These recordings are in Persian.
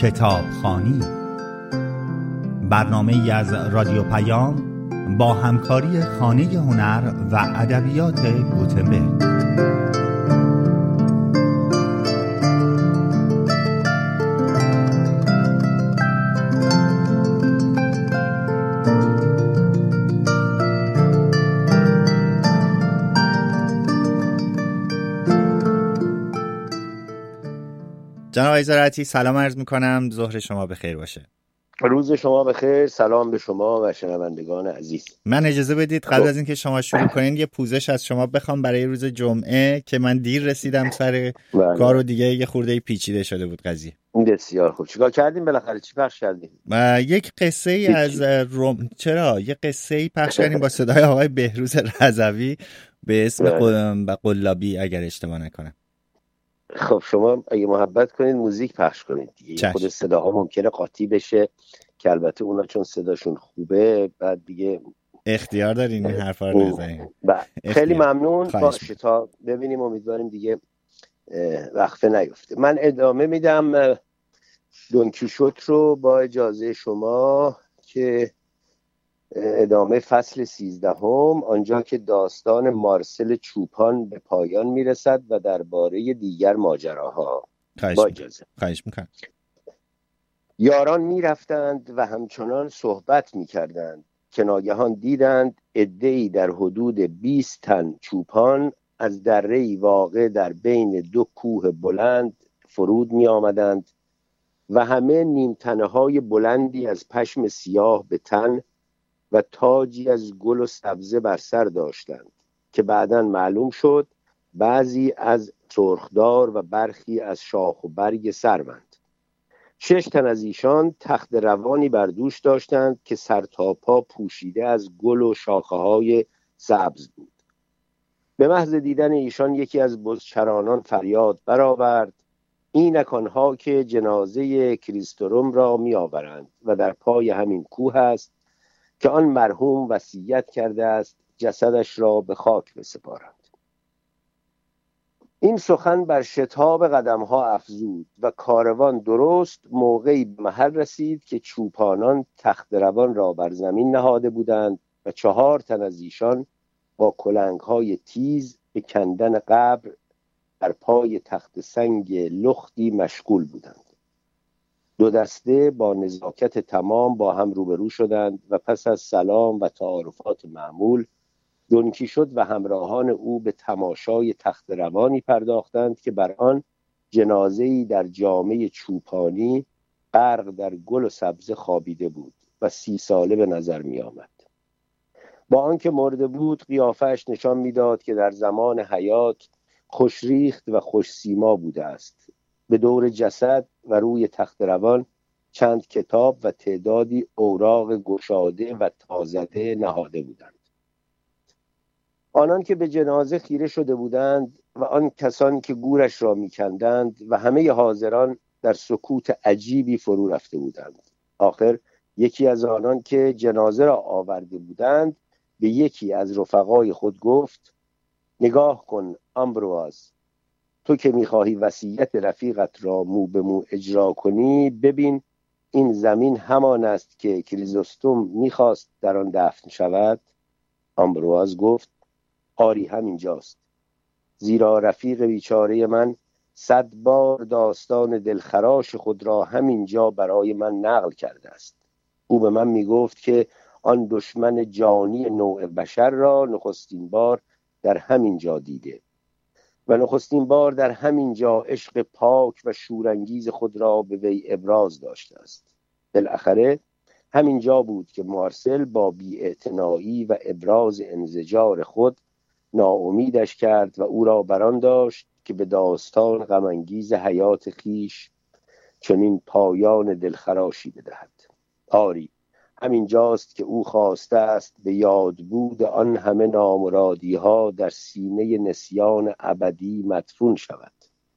کتابخوانی، برنامه‌ای از رادیو پیام با همکاری خانه هنر و ادبیات گوتنبرگ. جناب آقای زراعتی، سلام عرض میکنم. ظهر شما بخیر باشه. روز شما بخیر. سلام به شما و شنوندگان عزیز. من اجازه بدید قبل از اینکه شما شروع کنین یه پوزش از شما بخوام برای روز جمعه که من دیر رسیدم سر کار و دیگه یه خورده پیچیده شده بود قضیه. بسیار خوب. چیکار کردیم بالاخره؟ چی پخش کردیم؟ یک قصه ای از یه قصه ای پخش کردیم با صدای آقای بهروز رضوی به اسم قلابی اگر اشتباه نکنم. خب شما اگه محبت کنید موزیک پخش کنید دیگه. خود صداها ممکنه قاطی بشه که البته اونا چون صداشون خوبه بعد دیگه اختیار دارین این حرفا رو بزنین. خیلی ممنون. باشه تا ببینیم، امیدواریم دیگه وقفه نیفته. من ادامه میدم دون کیشوت رو با اجازه شما که ادامه فصل 13 آنجا که داستان مارسل چوپان به پایان میرسد و درباره دیگر ماجراها. با اجازه. خواهش میکنم. یاران میرفتند و همچنان صحبت میکردند که ناگهان دیدند عده‌ای در حدود 20 تن چوپان از دره‌ای واقع در بین دو کوه بلند فرود می آمدند و همه نیمتنه های بلندی از پشم سیاه به تن و تاجی از گل و سبزه بر سر داشتند که بعداً معلوم شد بعضی از سرخدار و برخی از شاخ و برگ سروند. 6 تن از ایشان تخت روانی بر دوش داشتند که سر تا پا پوشیده از گل و شاخه های سبز بود. به محض دیدن ایشان یکی از بزچرانان فریاد برآورد: اینک آنها که جنازه کریستوروم را می آورند و در پای همین کوه است که آن مرحوم وصیت کرده است جسدش را به خاک بسپارند. این سخن بر شتاب قدم‌ها افزود و کاروان درست موقعی به محل رسید که چوپانان تخت روان را بر زمین نهاده بودند و 4 تن از ایشان با کلنگ‌های تیز به کندن قبر در پای تخت سنگ لختی مشغول بودند. 2 دسته با نزاکت تمام با هم روبرو شدند و پس از سلام و تعارفات معمول دون کیشوت و همراهان او به تماشای تخت روانی پرداختند که بر آن جنازه‌ای در جامه چوپانی غرق در گل و سبزه خوابیده بود و 30 ساله به نظر می آمد. با آنکه مرده بود قیافه‌اش نشان می‌داد که در زمان حیات خوشریخت و خوش سیما بوده است. به دور جسد و روی تخت روان چند کتاب و تعدادی اوراق گشاده و تازده نهاده بودند. آنان که به جنازه خیره شده بودند و آن کسان که گورش را می‌کندند و همه حاضران در سکوت عجیبی فرو رفته بودند. آخر یکی از آنان که جنازه را آورده بودند به یکی از رفقای خود گفت: نگاه کن آمبرواز، تو که می‌خواهی وصیت رفیقت را مو به مو اجرا کنی، ببین این زمین همان است که کریزوستوم می‌خواست در آن دفن شود. آمبرواز گفت: آری همینجاست، زیرا رفیق بیچاره من 100 بار داستان دلخراش خود را همینجا برای من نقل کرده است. او به من میگفت که آن دشمن جانی نوع بشر را نخستین بار در همینجا دیده و نخستین بار در همینجا عشق پاک و شورانگیز خود را به وی ابراز داشته است. بالاخره همینجا بود که مارسل با بی‌اعتنایی و ابراز انزجار خود ناامیدش کرد و او را بران داشت که به داستان غم‌انگیز حیات خیش چنین پایان دلخراشی بدهد. آری همینجاست که او خواسته است به یاد بود آن همه نامرادی ها در سینه نسیان ابدی مدفون شود.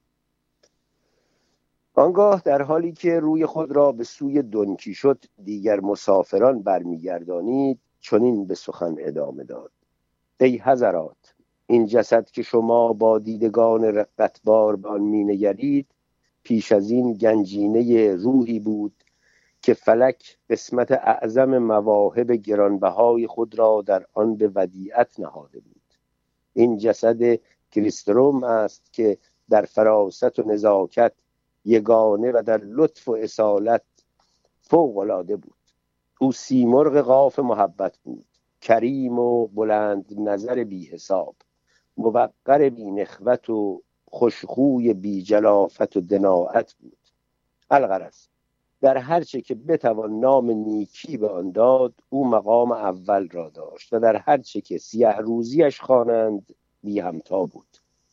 آنگاه در حالی که روی خود را به سوی دون کیشوت دیگر مسافران برمیگردانید چنین به سخن ادامه داد: ای حضرات، این جسد که شما با دیدگان رقتبار به آن مینگرید پیش از این گنجینه روحی بود که فلک قسمت اعظم مواهب گرانبهای خود را در آن به ودیعت نهاده بود. این جسد کریستروم است که در فراست و نزاکت یگانه و در لطف و اصالت فوق‌العاده بود. او سیمرغ قاف محبت بود، کریم و بلند نظر بی حساب، موقر بی نخوت و خوشخوی بی جلافت و دناعت بود. الغرض در هر چه که بتوان نام نیکی به آن داد او مقام اول را داشت و در هر چه که سیه روزیش خوانند بی همتا بود.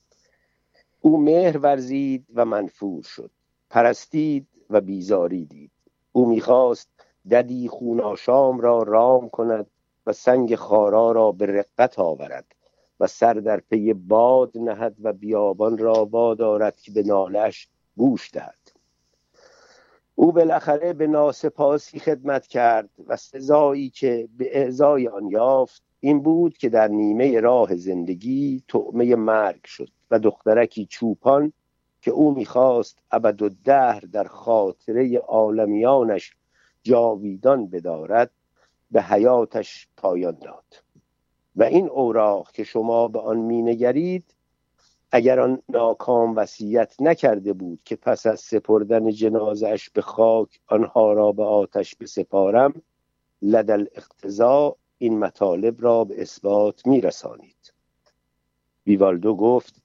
او مهر ورزید و منفور شد، پرستید و بیزاری دید. او میخواست ددی خوناشام را رام کند و سنگ خارا را به رقت آورد و سر در پی باد نهد و بیابان را وادارد که به نالش گوش دهد. او بالاخره به ناسپاسی خدمت کرد و سزایی که به اعزای آن یافت این بود که در نیمه راه زندگی طعمه مرگ شد و دخترکی چوپان که او میخواست ابدالدهر در خاطره عالمیانش جاویدان بدارد به حیاتش پایان داد. و این اوراق که شما به آن مینگرید اگر آن ناکام وصیت نکرده بود که پس از سپردن جنازه‌اش به خاک آنها را به آتش بسپارم، لدل اقتضا این مطالب را به اثبات میرسانید. ویوالدو گفت: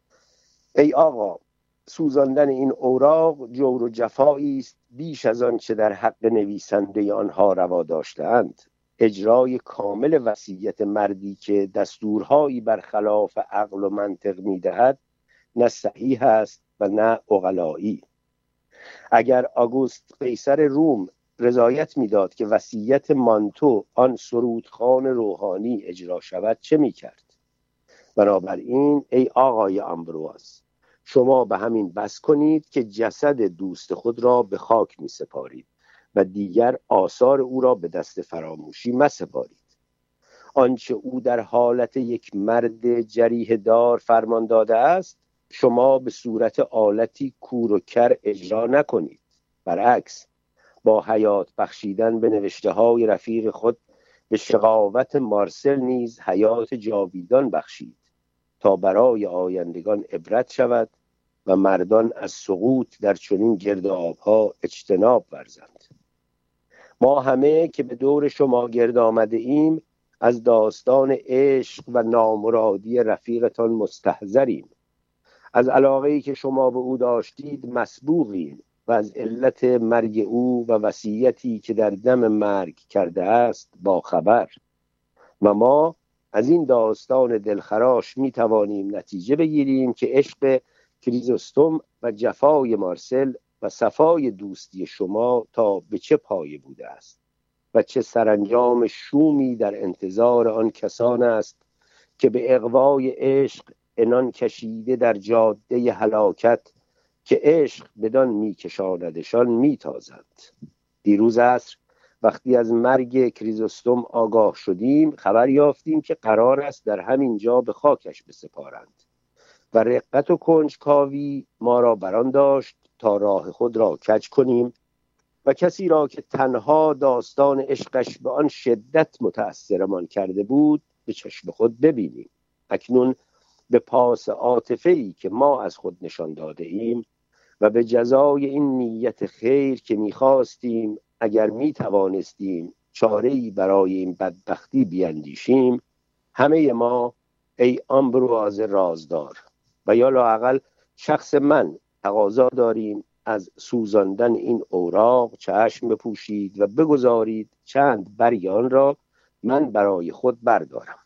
ای آقا، سوزاندن این اوراق جور و جفایی است بیش از آن چه در حق نویسنده آنها روا داشته‌اند. اجرای کامل وصیت مردی که دستورهایی برخلاف عقل و منطق میدهد نه صحیح است و نه عقلایی. اگر آگوست قیصر روم رضایت میداد که وصیت مانتو آن سرودخوان روحانی اجرا شود چه میکرد؟ بنابراین ای آقای آمبروز، شما به همین بس کنید که جسد دوست خود را به خاک می سپارید و دیگر آثار او را به دست فراموشی مسپارید. آنچه او در حالت یک مرد جریح دار فرمان داده است شما به صورت آلتی کور و کر اجرا نکنید. برعکس، با حیات بخشیدن به نوشته های رفیق خود به شقاوت مارسل نیز حیات جاویدان بخشید تا برای آیندگان عبرت شود و مردان از سقوط در چنین گرداب‌ها اجتناب ورزند. ما همه که به دور شما گرد آمده ایم از داستان عشق و نامرادی رفیقتان مستحضریم. از علاقه‌ای که شما به او داشتید مسبوقیم و از علت مرگ او و وصیتی که در دم مرگ کرده است با خبر. و ما از این داستان دلخراش می توانیم نتیجه بگیریم که عشق کریزوستوم و جفای مارسل و صفای دوستی شما تا به چه پایه بوده است و چه سرانجام شومی در انتظار آن کسان است که به اغوای عشق عنان کشیده در جاده هلاکت که عشق بدان می کشاندشان می تازند. دیروز عصر وقتی از مرگ کریزوستوم آگاه شدیم خبر یافتیم که قرار است در همین جا به خاکش بسپارند و رقت و کنجکاوی ما را بران داشت تا راه خود را کج کنیم و کسی را که تنها داستان عشقش به آن شدت متأثرمان کرده بود به چشم خود ببینیم. اکنون به پاس عاطفه‌ای که ما از خود نشان داده ایم و به جزای این نیت خیر که می‌خواستیم اگر می‌توانستیم چاره‌ای برای این بدبختی بیندیشیم، همه ما ای آمبروز رازدار و یا لااقل شخص من تقاضا داریم از سوزاندن این اوراق چشم بپوشید و بگذارید چند بریان را من برای خود بردارم.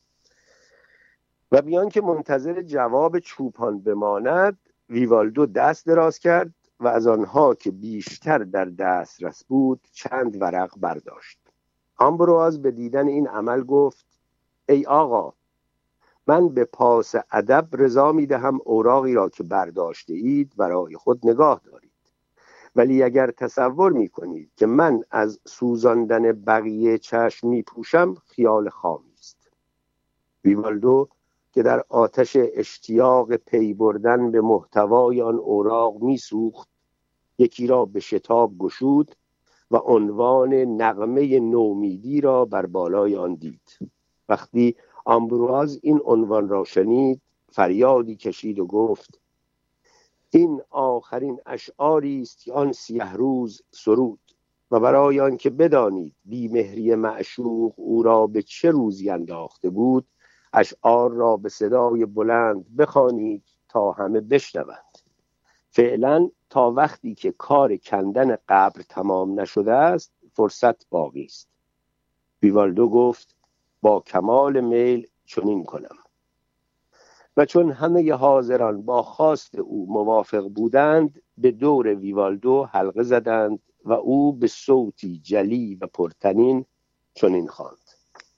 و بیان که منتظر جواب چوپان بماند ویوالدو دست دراز کرد و از آنها که بیشتر در دسترس بود چند ورق برداشت. آمبروز به دیدن این عمل گفت: ای آقا، من به پاس ادب رضا می دهم اوراقی را که برداشته اید برای خود نگاه دارید، ولی اگر تصور می کنید که من از سوزاندن بقیه چشم می پوشم خیال خامی است. ویوالدو که در آتش اشتیاق پی بردن به محتوای آن اوراق میسوخت یکی را به شتاب گشود و عنوان نغمه نومیدی را بر بالای آن دید. وقتی آمبروز این عنوان را شنید فریادی کشید و گفت این آخرین اشعاری است که آن 10 روز سرود و برای آنکه بدانید بیمهری معشوق او را به چه روزی انداخته بود اشعار را به صدای بلند بخوانید تا همه بشنوند. فعلا تا وقتی که کار کندن قبر تمام نشده است فرصت باقی است. ویوالدو گفت با کمال میل چنین کنم. و چون همه حاضران با خواست او موافق بودند به دور ویوالدو حلقه زدند و او به صوتی جلی و پرطنین چنین خواند.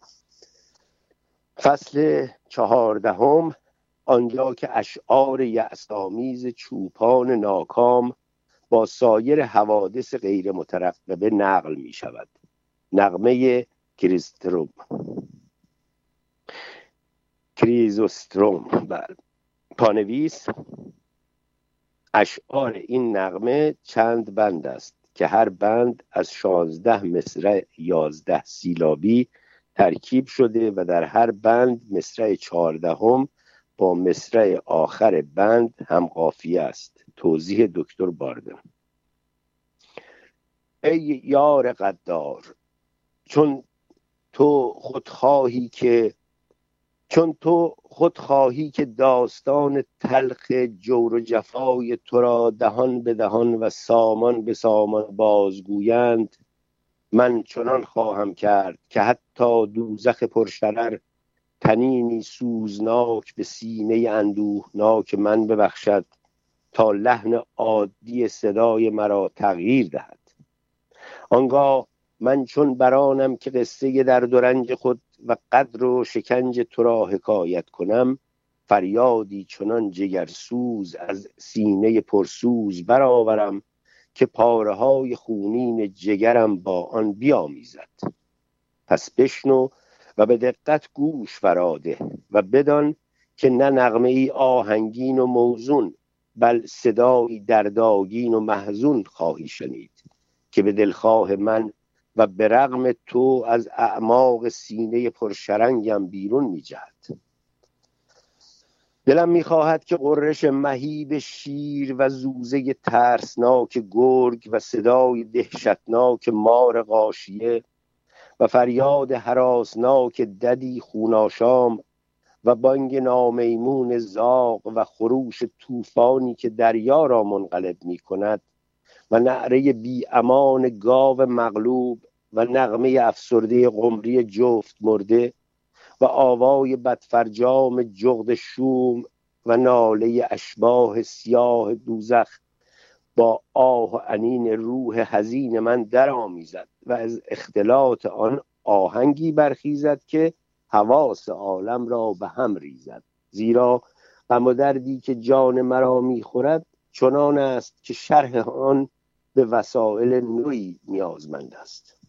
فصل 14 آنجا که اشعار یأس‌آمیز چوپان ناکام با سایر حوادث غیر مترقبه نقل می شود. نغمه کریزوستروم. پانویس: اشعار این نغمه چند بند است که هر بند از 16 مصرع 11 سیلابی ترکیب شده و در هر بند مصرع 14 با مصرع آخر بند هم قافیه است. توضیح دکتر باردن. ای یار قدار، چون تو خودخواهی که داستان تلخ جور و جفای تو را دهان به دهان و سامان به سامان بازگویند، من چنان خواهم کرد که حتی دوزخ پرشرر تنینی سوزناک به سینه اندوهناک من ببخشد تا لحن عادی صدای مرا تغییر دهد. آنگاه من چون برانم که قصه درد و رنج خود و قدر و شکنج تو را حکایت کنم، فریادی چنان جگرسوز از سینه پرسوز برآورم که پاره‌های خونین جگرم با آن بیامیزد. پس بشنو و به دقت گوش فراده و بدان که نه نغمه ای آهنگین و موزون بل صدایی دردآگین و محزون خواهی شنید که به دلخواه من و به رغم تو از اعماق سینه پرشرنگم بیرون می جهد. دلم می خواهد که غرش مهیب شیر و زوزه ترسناک گرگ و صدای دهشتناک مار غاشیه و فریاد هراسناک ددی خوناشام و بانگ نامیمون زاغ و خروش طوفانی که دریا را منقلب می کند و نعره بی امان گاو مغلوب و نغمه افسرده قمری جفت مرده و آوای بدفرجام جغد شوم و ناله اشباح سیاه دوزخ با آه و انین روح حزین من در آمیزد و از اختلاط آن آهنگی برخیزد که حواس عالم را به هم ریزد. زیرا غم و دردی که جان مرا میخورد چنان است که شرح آن به وسایل نوعی نیازمند است.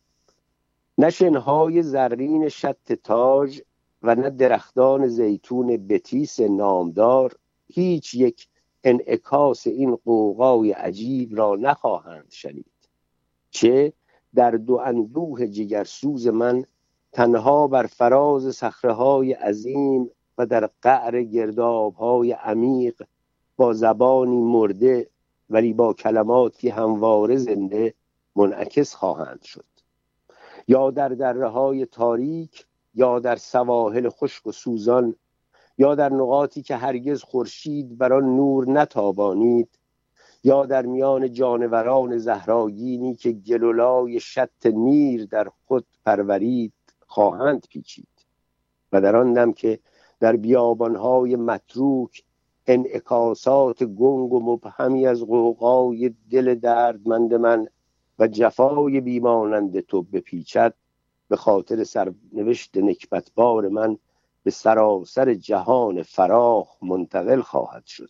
نه شنهای زرین شط تاج و نه درختان زیتون بتیس نامدار هیچ یک انعکاس این غوغای عجیب را نخواهند شنید. چه در دو اندوه جگرسوز من تنها بر فراز صخره‌های عظیم و در قعر گرداب‌های عمیق با زبانی مرده ولی با کلماتی همواره زنده منعکس خواهند شد، یا در دره‌های تاریک، یا در سواحل خشک و سوزان، یا در نقاطی که هرگز خورشید بر آن نور نتابانید، یا در میان جانوران زهرآگینی که گلولای شط نیر در خود پرورید خواهند پیچید. و در آن دم که در بیابانهای متروک انعکاسات گنگ و مبهمی از غوغای دل دردمند من و جفای بیمانند تو بپیچد، به خاطر سرنوشت نکبتبار من به سراسر جهان فراخ منتقل خواهد شد.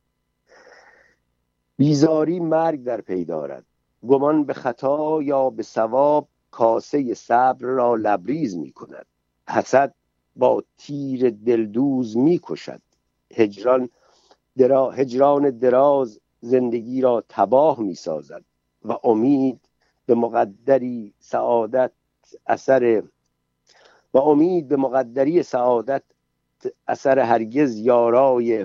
بیزاری مرگ در پی دارد. گمان به خطا یا به صواب کاسه صبر را لبریز می کند. حسد با تیر دلدوز می کشد. هجران دراز زندگی را تباه می سازد و امید به مقدری سعادت اثر هرگز یارای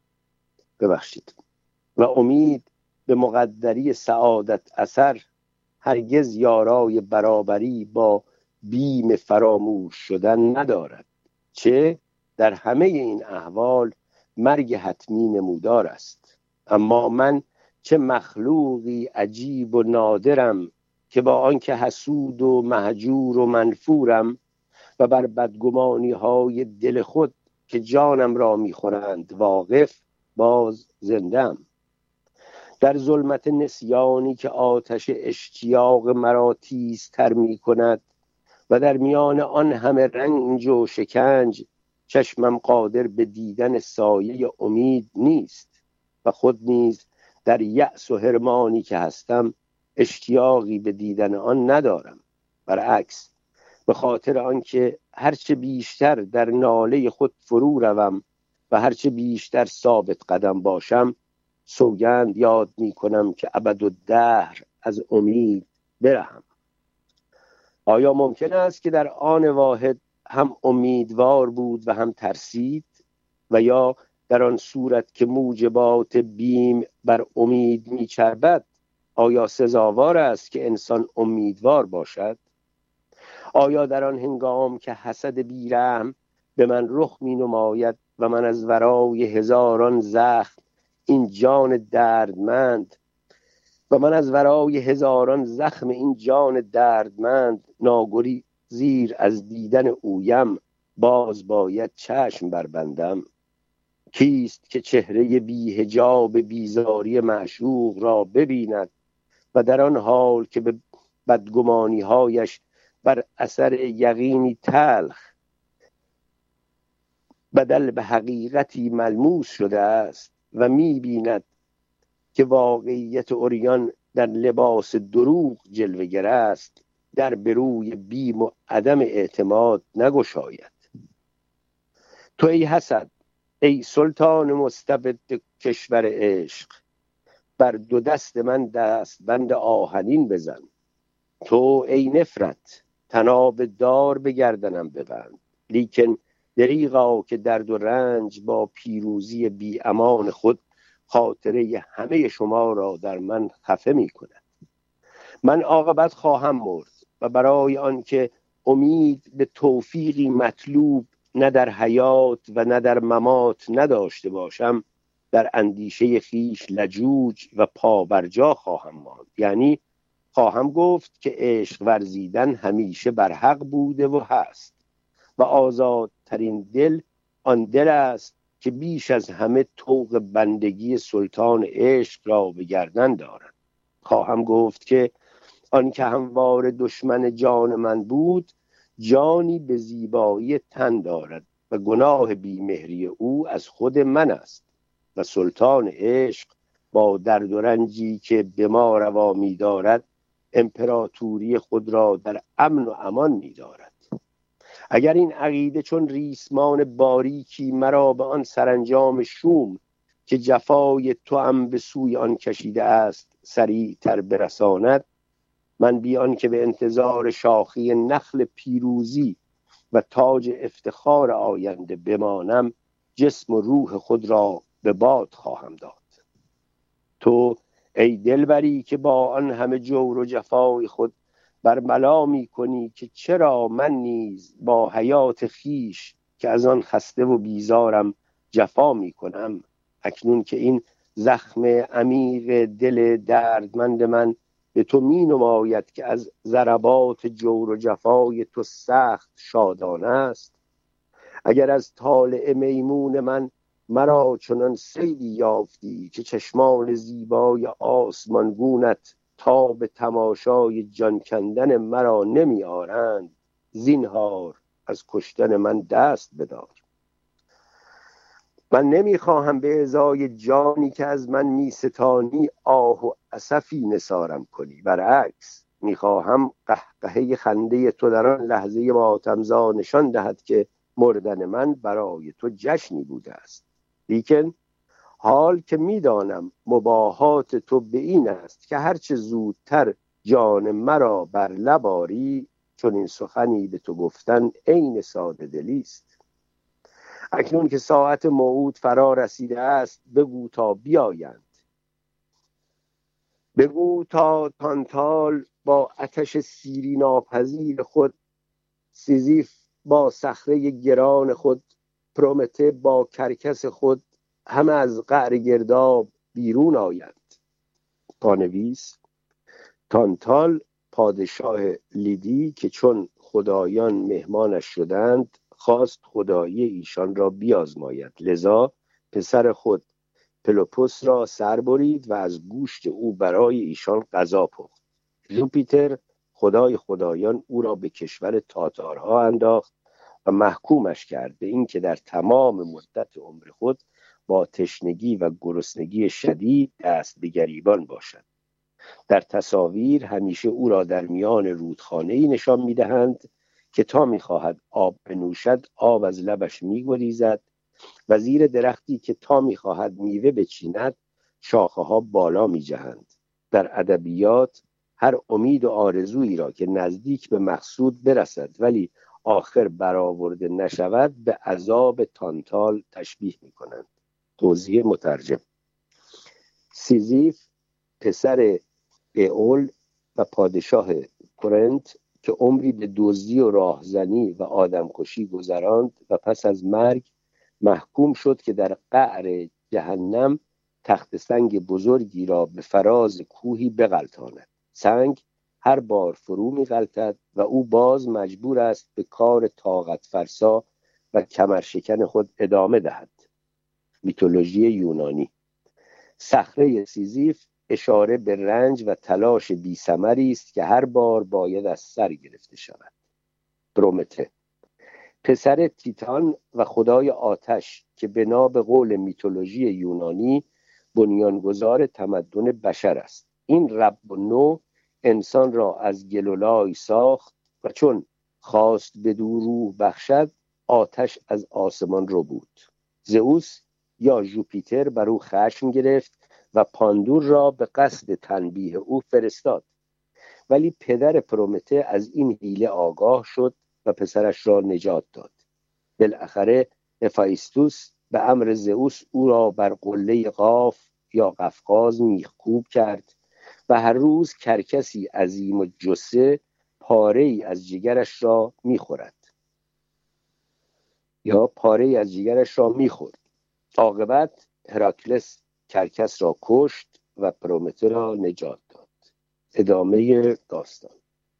و امید به مقدری سعادت اثر هرگز یارای برابری با بیم فراموش شدن ندارد، چه در همه این احوال مرگ حتمی نمودار است. اما من چه مخلوقی عجیب و نادرم که با آنکه حسود و مهجور و منفورم و بر بدگمانی های دل خود که جانم را میخورند واقف، باز زندم. در ظلمت نسیانی که آتش اشتیاق مرا تیزتر می کند و در میان آن همه رنج و شکنج چشمم قادر به دیدن سایه امید نیست و خود نیز در یأس و حرمانی که هستم اشتیاقی به دیدن آن ندارم. برعکس، به خاطر آنکه هرچه بیشتر در ناله خود فرو روم و هرچه بیشتر ثابت قدم باشم، سوگند یاد می کنم که ابدالدهر از امید برهم. آیا ممکن است که در آن واحد هم امیدوار بود و هم ترسید؟ و یا در آن صورت که موجبات بیم بر امید می چربد، آیا سزاوار است که انسان امیدوار باشد؟ آیا در آن هنگام که حسد بیرحم به من رخ می نماید و من از ورای هزاران زخم این جان دردمند ناگزیر از دیدن اویم، باز باید چشم بربندم؟ کیست که چهره بی حجاب بیزاری معشوق را ببیند و در آن حال که به بدگمانی هایش بر اثر یقینی تلخ بدل به حقیقتی ملموس شده است و می بیند که واقعیت عریان در لباس دروغ جلوه‌گر است، در بروی بیم و عدم اعتماد نگشاید؟ تو ای حسد، ای سلطان مستبد کشور عشق، بر دو دست من دستبند آهنین بزن. تو ای نفرت، طناب دار به گردنم ببند. لیکن دریغا که درد و رنج با پیروزی بی امان خود خاطره همه شما را در من خفه می کند. من عاقبت خواهم مرد و برای آنکه امید به توفیقی مطلوب نه در حیات و نه در ممات نداشته باشم، در اندیشه خیش لجوج و پابرجا خواهم ماند. یعنی خواهم گفت که عشق ورزیدن همیشه بر حق بوده و هست و آزادترین دل آن دل است که بیش از همه طوق بندگی سلطان عشق را به گردن دارد. خواهم گفت که آن که هموار دشمن جان من بود، جانی به زیبایی تن دارد و گناه بیمهری او از خود من است و سلطان عشق با درد و رنجی که به ما روا می دارد امپراتوری خود را در امن و امان می دارد. اگر این عقیده چون ریسمان باریکی مرا به آن سرانجام شوم که جفای تو هم به سوی آن کشیده است سریع تر برساند، من بیان که به انتظار شاخی نخل پیروزی و تاج افتخار آینده بمانم، جسم و روح خود را به باد خواهم داد. تو ای دلبری که با آن همه جور و جفای خود برملا می کنی که چرا من نیز با حیات خیش که از آن خسته و بیزارم جفا می کنم، اکنون که این زخم عمیق دل دردمند من به تو می نماید که از ضربات جور و جفای تو سخت شادانه است. اگر از طالع میمون من مرا چنان صیدی یافتی که چشمان زیبای آسمانگونت تا به تماشای جان کندن مرا نمی آرند، زینهار از کشتن من دست بدار. من نمی خواهم به ازای جانی که از من می ستانی آه و اسفی نثارم کنی. برعکس، می خواهم قهقهه خنده تو در آن لحظه ماتمزا نشان دهد که مردن من برای تو جشنی بوده است. لیکن حال که میدانم مباهات تو به این است که هرچه زودتر جان مرا بر لب آری، چون این سخنی به تو گفتن عین ساده دلی است. اکنون که ساعت موعود فرا رسیده است، بگو تا بیایند. بگو تا تانتال با آتش سیری ناپذیر خود، سیزیف با صخره گران خود، پرومته با کرکس خود، همه از قعر گرداب بیرون آیند. پانویس: تانتال پادشاه لیدی که چون خدایان مهمانش شدند، خواست خدایی ایشان را بیازماید، لذا پسر خود پلوپوس را سر برید و از گوشت او برای ایشان غذا پخت. ژوپیتر خدای خدایان او را به کشور تاتارها انداخت و محکومش کرد به این که در تمام مدت عمر خود با تشنگی و گرسنگی شدید دست به گریبان باشد. در تصاویر همیشه او را در میان رودخانه‌ای نشان می‌دهند که تا می‌خواهد آب بنوشد آب از لبش می‌گریزد و زیر درختی که تا می‌خواهد میوه بچیند شاخه‌ها بالا می‌جهند. در ادبیات هر امید و آرزویی را که نزدیک به مقصود برسد ولی آخر برآورده نشود به عذاب تانتال تشبیه می‌کنند. توضیح مترجم: سیزیف پسر ائول و پادشاه کرنت که عمری به دزدی و راهزنی و آدمکشی گذراند و پس از مرگ محکوم شد که در قعر جهنم تخت سنگ بزرگی را به فراز کوهی بغلطاند. سنگ هر بار فرو می‌غلطد و او باز مجبور است به کار طاقت فرسا و کمرشکن خود ادامه دهد. میتولوژی یونانی: صخره سیزیف اشاره به رنج و تلاش بی‌ثمری است که هر بار باید از سر گرفته شود. پرومته پسر تیتان و خدای آتش که بنا به قول میتولوژی یونانی بنیانگذار تمدن بشر است. این رب نو انسان را از گل و لای ساخت و چون خواست بدو روح بخشد آتش از آسمان رو بود. زئوس یا ژوپیتر بر او خشم گرفت و پاندور را به قصد تنبیه او فرستاد، ولی پدر پرومته از این حیله آگاه شد و پسرش را نجات داد. بالاخره هفایستوس به امر زئوس او را بر قله قاف یا قفقاز میخکوب کرد و هر روز کرکسی عظیم و جثه پاره‌ای از جگرش را میخورد یا پاره‌ای از جگرش را میخورد. عاقبت هراکلس کرکس را کشت و پرومته را نجات داد. ادامه داستان: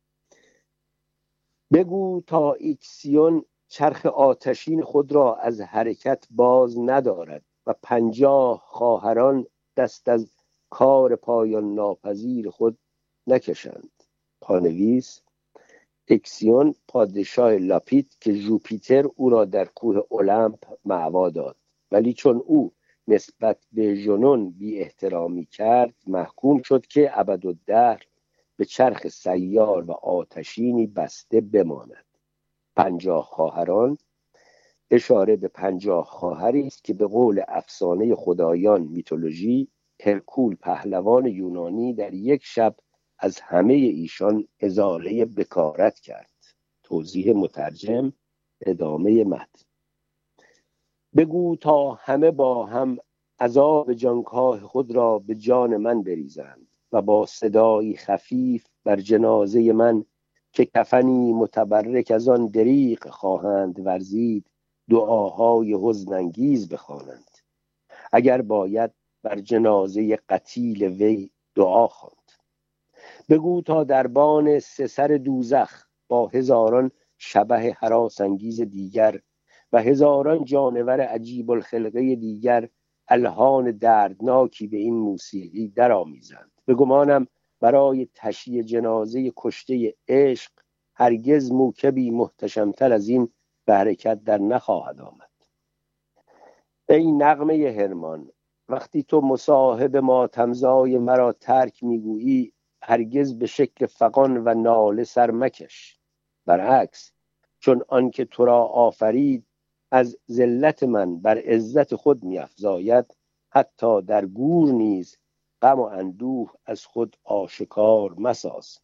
بگو تا ایکسیون چرخ آتشین خود را از حرکت باز ندارد و 50 خواهران دست از کار پایان ناپذیر خود نکشند. پانویس: ایکسیون پادشاه لاپیت که ژوپیتر او را در کوه المپ مأوا داد، ولی چون او نسبت به ژنون بی احترامی کرد محکوم شد که ابدالدهر به چرخ سیار و آتشینی بسته بماند. 50 خواهران اشاره به 50 خواهری است که به قول افسانه خدایان میتولوژی هرکول پهلوان یونانی در یک شب از همه ایشان ازاله بکارت کرد. توضیح مترجم. ادامه متن: بگو تا همه با هم عذاب جانکاه خود را به جان من بریزند و با صدایی خفیف بر جنازه من که کفنی متبرک از آن دریغ خواهند ورزید دعاهای حزن انگیز بخوانند. اگر باید بر جنازه قتیل وی دعا خواند. بگو تا دربان 3 سر دوزخ با هزاران شبح هراس انگیز دیگر و هزاران جانور عجیب الخلقه دیگر الحان دردناکی به این موسیقی درآمیزند. به گمانم برای تشییع جنازه کشته عشق هرگز موکبی محتشمتر از این به حرکت در نخواهد آمد. ای نغمه حرمان، وقتی تو مصاحب ماتمزای مرا ترک میگویی هرگز به شکل فغان و ناله سر مکش. برعکس چون آنکه تو را آفرید از ذلت من بر عزت خود می‌افزاید، حتی در گور نیز غم و اندوه از خود آشکار مساز.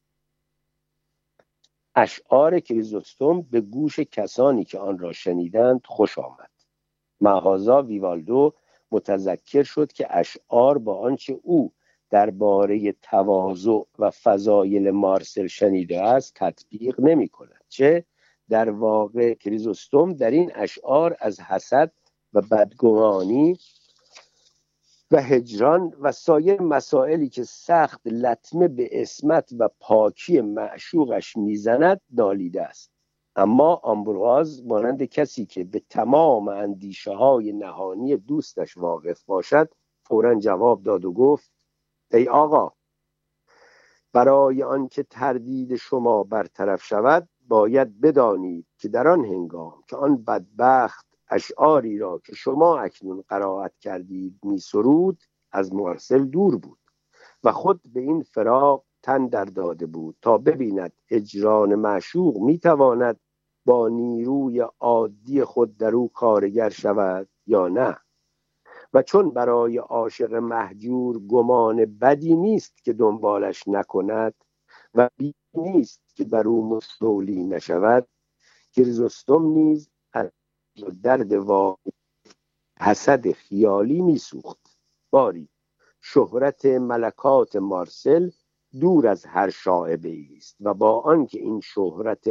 اشعار کریزوستوم به گوش کسانی که آن را شنیدند خوش آمد. مهازا ویوالدو متذکر شد که اشعار با آنچه او درباره تواضع و فضایل مارسل شنیده است تطبیق نمی کند. چه در واقع کریزوستوم در این اشعار از حسد و بدگمانی و هجران و سایر مسائلی که سخت لطمه به عصمت و پاکی معشوقش میزند نالیده است. اما آمبرواز مانند کسی که به تمام اندیشه های نهانی دوستش واقف باشد فوراً جواب داد و گفت: ای آقا، برای آنکه تردید شما برطرف شود باید بدانید که در آن هنگام که آن بدبخت اشعاری را که شما اکنون قرائت کردید می سرود از مارسل دور بود و خود به این فراق تن در داده بود تا ببیند هجران معشوق می تواند با نیروی عادی خود در او کارگر شود یا نه. و چون برای عاشق مهجور گمان بدی نیست که دنبالش نکند و بی نیست که بر او مستولی نشود، کریزوستوم نیز از درد واقعی حسد خیالی میسوخت. باری شهرت ملکات مارسل دور از هر شایبه است و با آنکه این شهرت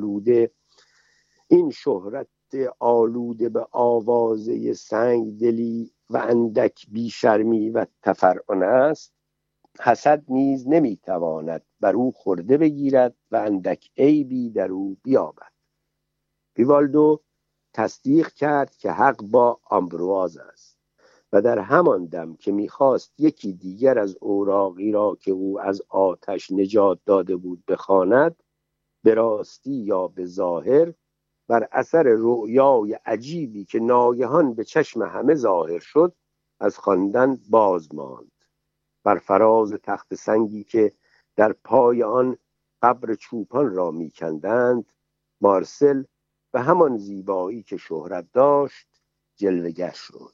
آلوده به آوازه سنگدلی و اندک بیشرمی و تفرعن است، حسد نیز نمیتواند بر او خورده بگیرد و اندک عیبی در او بیابد. ویوالدو تصدیق کرد که حق با آمبرواز است و در همان دم که میخواست یکی دیگر از اوراقی را که او از آتش نجات داده بود بخواند، به راستی یا به ظاهر بر اثر رؤیای عجیبی که ناگهان به چشم همه ظاهر شد از خواندن باز ماند. بر فراز تخت سنگی که در پای آن قبر چوپان را میکندند، مارسل به همان زیبایی که شهرت داشت جلوه‌گر شد.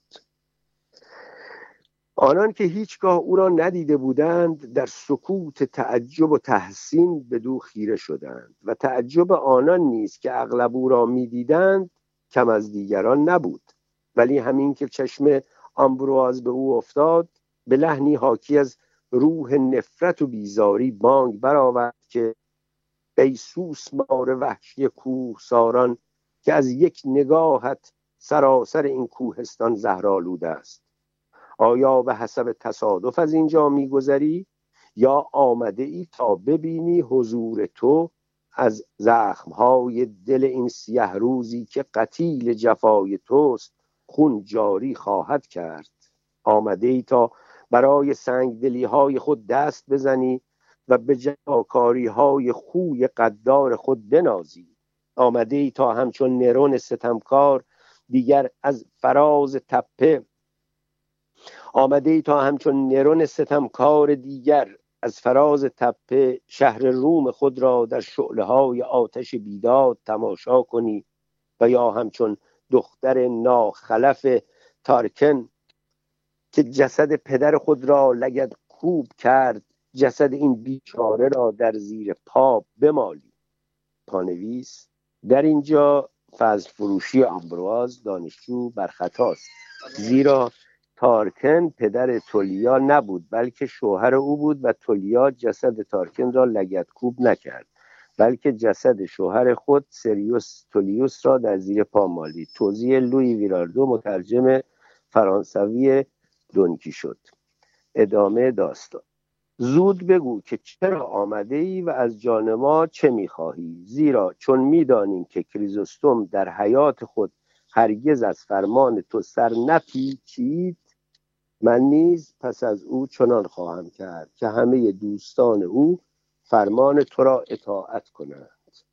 آنان که هیچگاه او را ندیده بودند در سکوت تعجب و تحسین بدو خیره شدند و تعجب آنان نیز که اغلب او را میدیدند کم از دیگران نبود. ولی همین که چشم آمبرواز به او افتاد، به لحنی حاکی از روح نفرت و بیزاری بانگ برآورد که ای سوسمار وحشی کوهساران که از یک نگاهت سراسر این کوهستان زهرآلوده است، آیا به حسب تصادف از اینجا میگذری یا آمده ای تا ببینی حضور تو از زخمهای دل این سیه روزی که قتیل جفای توست خون جاری خواهد کرد؟ آمده ای تا برای سنگدلی های خود دست بزنی و به جفاکاری های خوی قدار خود بنازی؟ آمده ای تا همچون نرون ستمکار دیگر از فراز تپه شهر روم خود را در شعله‌های آتش بیداد تماشا کنی و یا همچون دختر ناخلف تارکن که جسد پدر خود را لگد کوب کرد جسد این بیچاره را در زیر پا بمالی. پانویس: در اینجا فضل فروشی آمبرواز دانشجو بر خطاست، زیرا تارکن پدر تولیا نبود بلکه شوهر او بود و تولیا جسد تارکن را لگدکوب نکرد بلکه جسد شوهر خود سریوس تولیوس را در زیر پا مالید. توضیح لویی ویراردو، مترجم فرانسوی دونکی شد. ادامه داستان: زود بگو که چرا آمده ای و از جان ما چه میخواهی، زیرا چون میدانیم که کریزوستوم در حیات خود هرگز از فرمان تو سر نپیچید، من نیز پس از او چنان خواهم کرد که همه دوستان او فرمان تو را اطاعت کنند.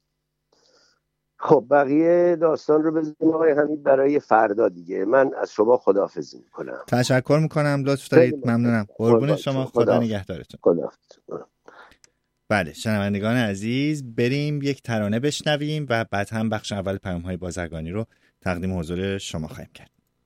خب بقیه داستان رو بذاریم آقای حمید برای فردا دیگه. من از شما خداحافظی میکنم. تشکر میکنم، لطف دارید. ممنونم. قربون شما. خدا نگهدارتون. خداحافظ. بله شنوندگان عزیز، بریم یک ترانه بشنویم و بعد هم بخش اول پیام‌های بازرگانی رو تقدیم حضور شما خواهیم کرد.